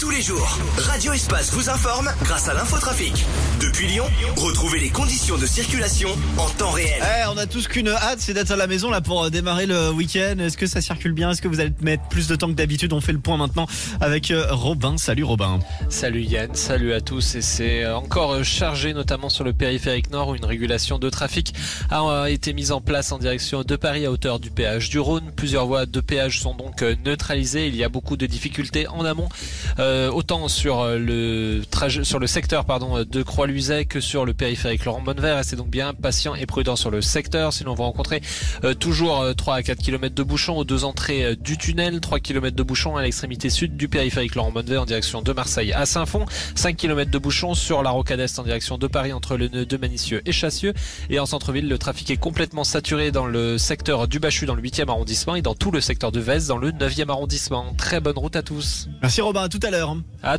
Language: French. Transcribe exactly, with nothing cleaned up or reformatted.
Tous les jours, Radio Espace vous informe grâce à l'infotrafic. Depuis Lyon, retrouvez les conditions de circulation en temps réel. Eh, on a tous qu'une hâte, c'est d'être à la maison là pour démarrer le week-end. Est-ce que ça circule bien? Est-ce que vous allez mettre plus de temps que d'habitude? On fait le point maintenant avec Robin. Salut Robin. Salut Yann, salut à tous. Et c'est encore chargé, notamment sur le périphérique nord où une régulation de trafic a été mise en place en direction de Paris à hauteur du péage du Rhône. Plusieurs voies de péage sont donc neutralisées. Il y a beaucoup de difficultés en amont, euh, autant sur le trajet, sur le secteur pardon de Croix-Luiset que sur le périphérique Laurent Bonnevert. Restez donc bien patient et prudent sur le secteur, sinon on va rencontrer euh, toujours euh, trois à quatre kilomètres de bouchons aux deux entrées euh, du tunnel, trois kilomètres de bouchons à l'extrémité sud du périphérique Laurent Bonnevert en direction de Marseille à Saint-Fond, cinq kilomètres de bouchons sur la rocade est en direction de Paris entre le nœud de Manicieux et Chassieux, et en centre-ville le trafic est complètement saturé dans le secteur du Bachu dans le huitième arrondissement et dans tout le secteur de Vez dans le neuvième arrondissement. Très bonne route à tous. Merci Robin, à tout à l'heure. À